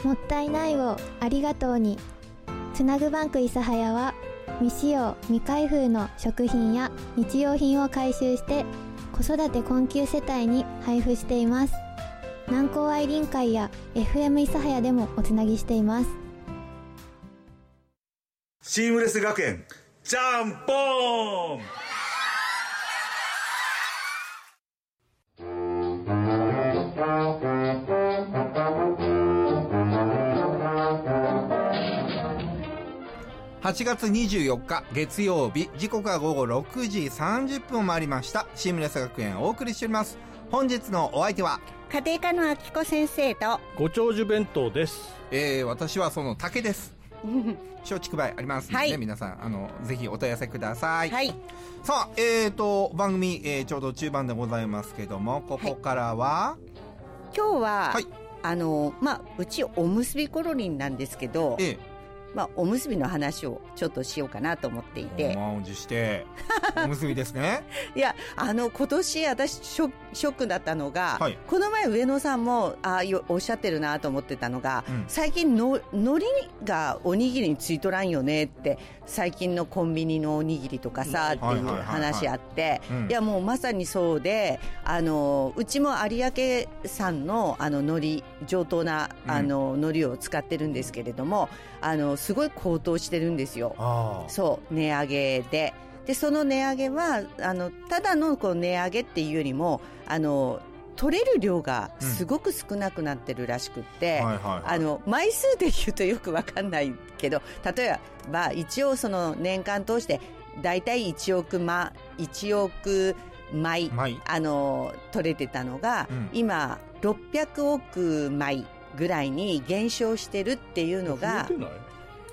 もったいないをありがとうに。つなぐバンク諫早は未使用未開封の食品や日用品を回収して子育て困窮世帯に配布しています。南高愛林会や FM 諫早でもおつなぎしています。 シームレス学園ジャンポーン。 8月24日月曜日、時刻は午後6時30分を回りました。シームレス学園をお送りしております。本日のお相手は家庭科のあきこ先生とご長寿弁当です。 私はその竹です松竹梅ありますので、ね、はい、皆さんぜひお問い合わせください。はい。さあ番組、ちょうど中盤でございますけども、ここからは、はい、 今日は、はい、うちおむすびコロリンなんですけど、おむすびの話をちょっとしようかなと思っていて。 満を持して、おむすびですね。 いや、今年私ショックだったのが、はい、この前上野さんも、おっしゃってるなと思ってたのが、最近海苔がおにぎりについとらんよねって、最近のコンビニのおにぎりとかさ、っていう話あって、いやもうまさにそうで、うちも有明産の海苔、上等な海苔を使ってるんですけれども、すごい高騰してるんですよ。そう、値上げで。で、その値上げは、ただのこう値上げっていうよりも、取れる量がすごく少なくなってるらしくって、枚数で言うとよくわかんないけど、例えば、一応その年間通して、だいたい1億枚、取れてたのが、今、600億枚ぐらいに減少してるっていうのが、 増えてない？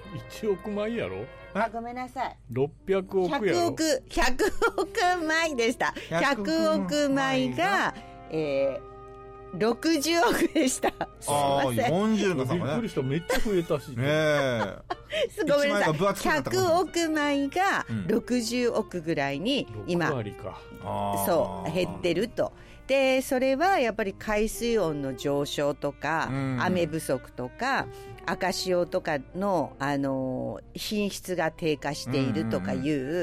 1 億枚やろ？ ごめんなさい。 600億やろ？ 100億枚でした。100億枚が、60億でした。すいません。 40の差がね。 びっくりした。めっちゃ増えたし。 ごめんなさい。100億枚が60億ぐらいに今、そう、減ってると。で、それはやっぱり海水温の上昇とか、雨不足とか、赤潮とかの、品質が低下しているとかいう、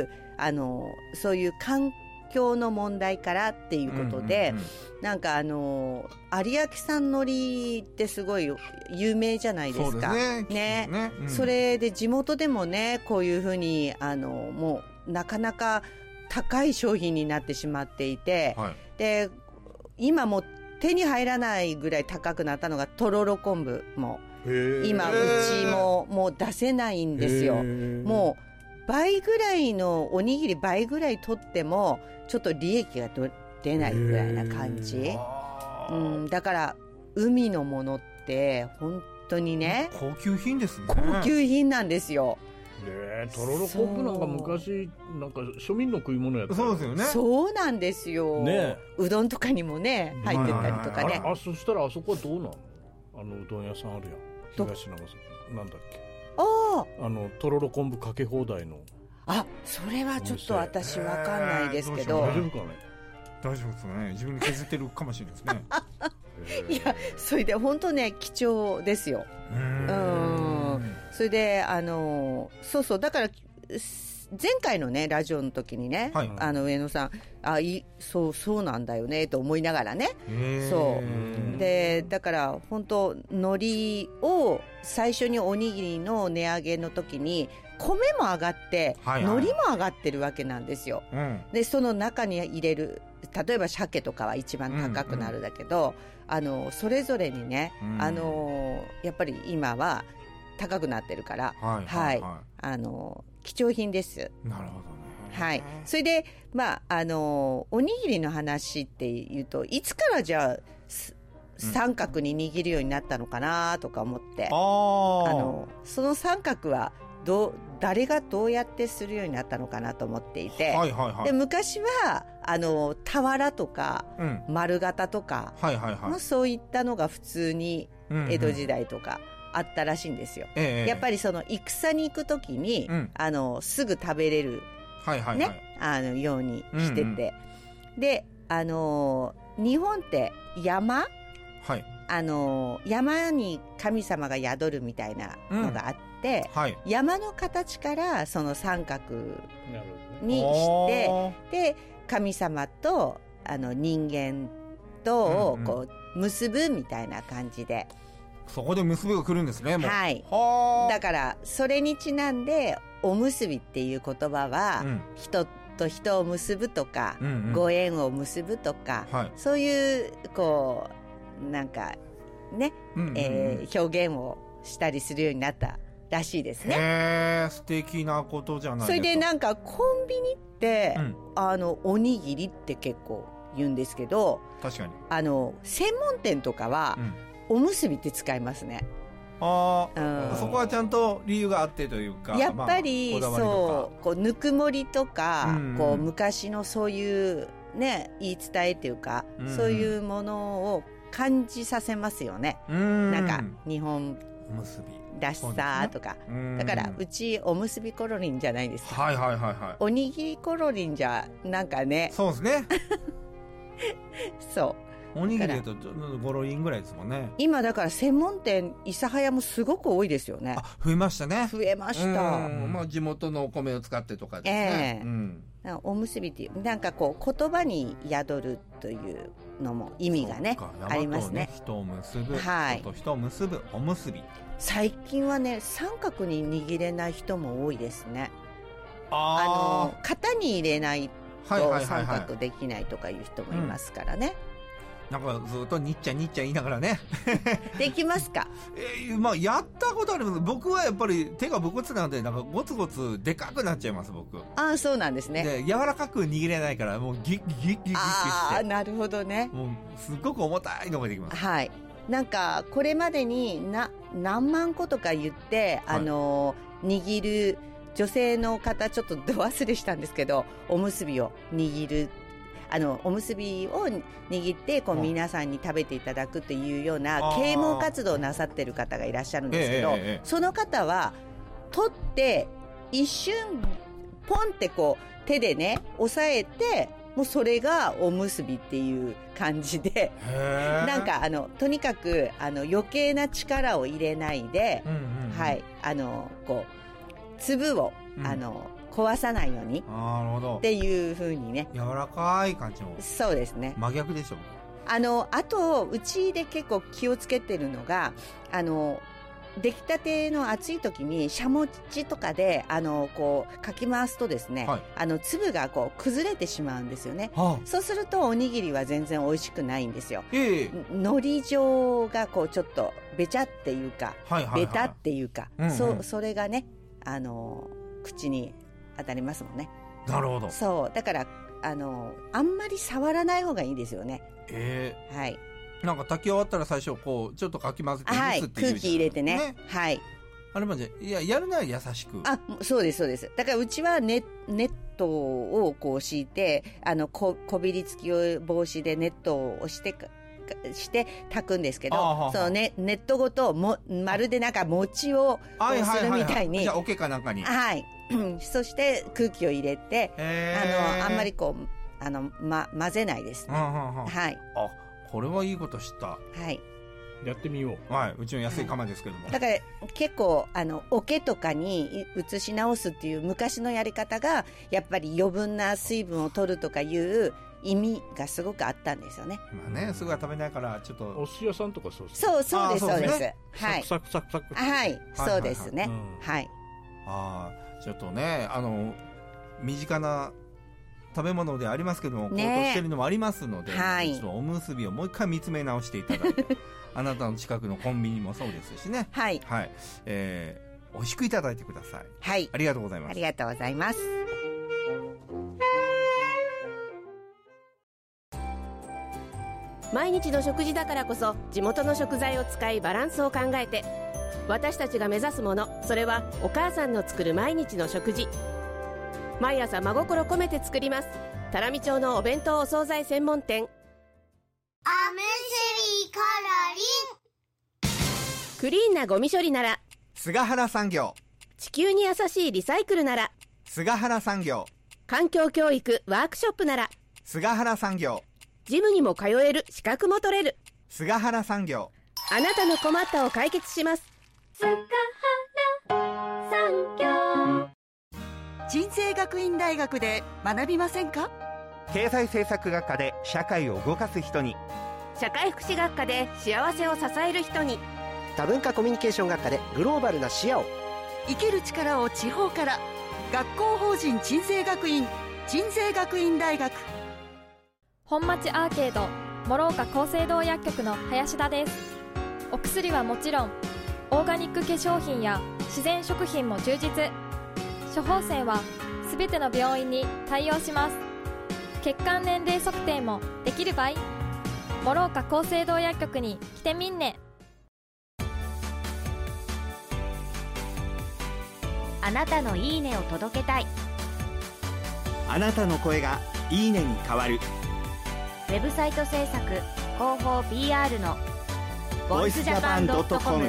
そういう環境の問題からっていうことで、なんか有明産海苔ってすごい有名じゃないですか。そうですね。ね。それで地元でもね、こういうふうに、もう、なかなか高い商品になってしまっていて、はい、で、今もう手に入らないぐらい高くなったのがとろろ昆布も。今、うちもう出せないんですよ。もう、倍ぐらいの、おにぎり倍ぐらい取っても、ちょっと利益が出ないぐらいな感じ。だから、海のものって、本当にね。 高級品ですね。 高級品なんですよ。 とろろ昆布なんか昔なんか庶民の食い物やった。 そうですよね。 そうなんですよ。ね、うどんとかにもね入ってたりとかね。 そしたらあそこはどうなの？うどん屋さんあるやん。東長崎なんだっけ。とろろ昆布かけ放題の。 それはちょっと私わかんないですけど。 大丈夫かね。 大丈夫ですね。自分で削ってるかもしれないですね。 いや、それで本当ね貴重ですよ。それでそうだから前回のねラジオの時にね、上野さんそうなんだよねと思いながらね。そうでだから本当海苔を最初におにぎりの値上げの時に米も上がって、海苔も上がってるわけなんですよ。でその中に入れる例えば鮭とかは一番高くなるだけど、それぞれにね、やっぱり今は高くなってるから、貴重品です。 なるほどね。 はい。それで、おにぎりの話っていうと、いつからじゃあ、三角に握るようになったのかなとか思って、その三角は誰がどうやってするようになったのかなと思っていて、で昔は俵とか、丸型とか、そういったのが普通に江戸時代とかあったらしいんですよ。やっぱりその戦に行くときに、すぐ食べれる、ようにしてて、で日本って山、 山に神様が宿るみたいなのがあって、はい、山の形からその三角にして、で神様と人間とをこう結ぶみたいな感じで、 そこで結びが来るんですね。もう、 はい、だからそれにちなんでおむすびっていう言葉は、人と人を結ぶとか、ご縁を結ぶとか、はい、そういうこうなんかね、表現をしたりするようになったらしいですね。 へー、素敵なことじゃないですか。 それでなんかコンビニって、おにぎりって結構言うんですけど、 確かに専門店とかは、おむすびって使いますね。 そこはちゃんと理由があってというか、 やっぱり、そうこうぬくもりとか、こう昔のそういうね言い伝えっていうか、そういうものを感じさせますよね。なんか日本おむすびらしさとか、だからうちおむすびコロリンじゃないですか。 はいはいはいはい。 おにぎりコロリンじゃなんかね。 そうですね。 そう。 おにぎりだと5ロリンぐらいですもんね。 今だから専門店諫早もすごく多いですよね。 増えましたね。 増えました。 まあ地元のお米を使ってとかですね。 おむすびっていうなんかこう言葉に宿るというのも意味がねありますね。 人を結ぶ、人と人を結ぶおむすび。 最近はね三角に握れない人も多いですね。型に入れないと三角できないとかいう人もいますからね。 なんかずっとにっちゃんにっちゃん言いながらね。 できますか？ まあやったことあります。僕はやっぱり手が武骨なんで、なんかゴツゴツでかくなっちゃいます、僕。 そうなんですね。 で柔らかく握れないからもうギッギッギッギッして。 なるほどね。 もうすっごく重たいのができます。 はい。なんかこれまでに何万個とか言って、握る女性の方ちょっとど忘れしたんですけど、おむすびを握る。おむすびを握ってこう皆さんに食べていただくというような啓蒙活動をなさってる方がいらっしゃるんですけど、その方は取って一瞬ポンってこう手でね押さえて、もうそれがおむすびっていう感じで、なんかとにかく余計な力を入れないで、はい、こう粒を壊さないようにっていう風にね、 柔らかい感じも。 そうですね。 真逆でしょ。 あとうちで結構気をつけてるのが、出来たての暑い時にしゃもじとかでこうかき回すとですね、粒がこう崩れてしまうんですよね。そうするとおにぎりは全然美味しくないんですよ。海苔状がこうちょっとべちゃっていうか、ベタっていうか、それがね口に当たりますもんね。 なるほど。 そうだからあんまり触らない方がいいですよね。はい。 なんか炊き終わったら最初こうちょっとかき混ぜて蒸すっていう、 空気入れてね。はい。 あれもじゃやるなら優しく。 そうですそうです。だからうちはネットをこう敷いてこびりつきを防止でネットをして炊くんですけど、そのネットごとまるでなんか餅をするみたいに。 じゃあ桶かなんかに。 はい。そして空気を入れて、あんまりこう混ぜないですね。はい。 これはいいこと知った。 はい。 やってみよう。はい。うちの安い釜ですけども。 だから結構桶とかに移し直すっていう昔のやり方がやっぱり余分な水分を取るとかいう意味がすごくあったんですよね。 まあね、すぐは食べないからちょっと。 お寿司屋さんとかそうです。 そうですそうです。はい。 サクサクサク。 はい。そうですね。はい。 ちょっとね身近な食べ物でありますけども、高騰してるのもありますので、ちょっとおむすびをもう一回見つめ直していただいてあなたの近くのコンビニもそうですしね、はい、美味しくいただいてください。はい、ありがとうございます。 ありがとうございます。 毎日の食事だからこそ地元の食材を使いバランスを考えて、私たちが目指すもの、それはお母さんの作る毎日の食事。毎朝真心込めて作ります。多良見町のお弁当お惣菜専門店。おむすびコロリン。クリーンなゴミ処理なら菅原産業。 地球に優しいリサイクルなら菅原産業。 環境教育ワークショップなら菅原産業。 ジムにも通える資格も取れる菅原産業。 あなたの困ったを解決します。菅原産業。 人生学院大学で学びませんか？ 経済政策学科で社会を動かす人に、 社会福祉学科で幸せを支える人に、 多文化コミュニケーション学科でグローバルな視野を。 生きる力を地方から。学校法人鎮西学院大学。 本町アーケード諸岡厚生堂薬局の林田です。お薬はもちろんオーガニック化粧品や自然食品も充実。処方箋はすべての病院に対応します。血管年齢測定もできる場合、諸岡厚生堂薬局に来てみんね。 あなたのいいねを届けたい。 あなたの声がいいねに変わる。 ウェブサイト制作広報 PR のボイスジャパン.com。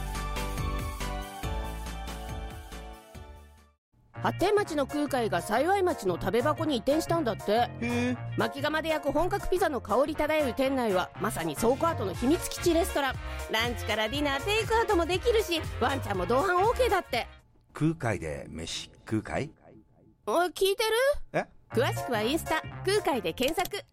発展町の空海が幸町の食べ箱に移転したんだって。薪窯で焼く本格ピザの香り漂う店内はまさに倉庫跡の秘密基地レストラン。ランチからディナー、テイクアウトもできるし、ワンちゃんも同伴 OK だって。 空海で飯食うかい？ 聞いてる？ え？ 詳しくはインスタ空海で検索。